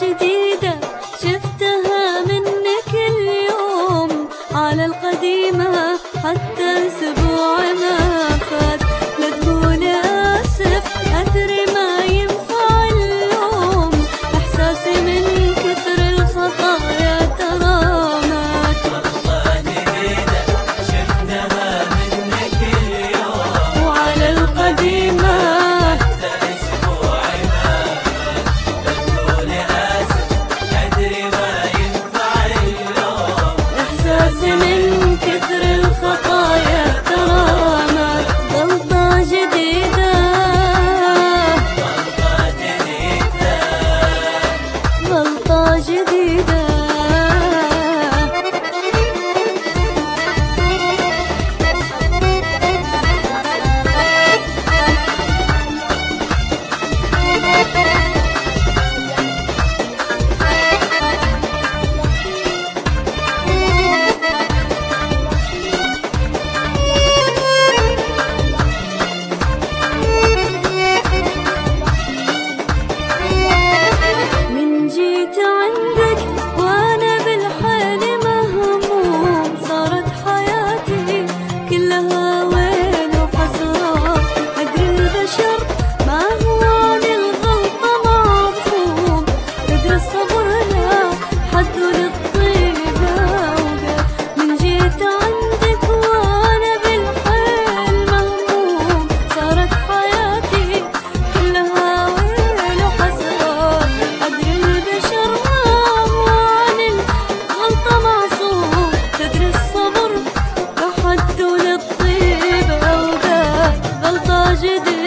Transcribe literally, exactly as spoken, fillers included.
جديدة شفتها منك اليوم، على القديمة حتى الأسبوع ما فات. لا تقول آسف أدري ما ينفع اللوم، إحساسي من كثر الخطايا ترى مات. غلطة جديدة شفتها منك اليوم، وعلى القديمة حتى الأسبوع ما فات. لا تقول آسف أدري ما ينفع اللوم، إحساسي من كثر الخطايا ترى مات. غلطة جديدة غلطة جديدة غلطة جديدة من جيت عندك وانا بالحال مهموم، صارت حياتي كلها وين وحسرات. أدري البشر ما هو عن الغلطة معصوم، تدري الصبر لا حد للطيبة أوقات. من جيت عندك وانا بالحال مهموم، صارت حياتي كلها وين وحسرات. أدري البشر ما هو عن الغلطة معصوم، تدري الصبر لا حد للطيبة أوقات. غلطة جديدة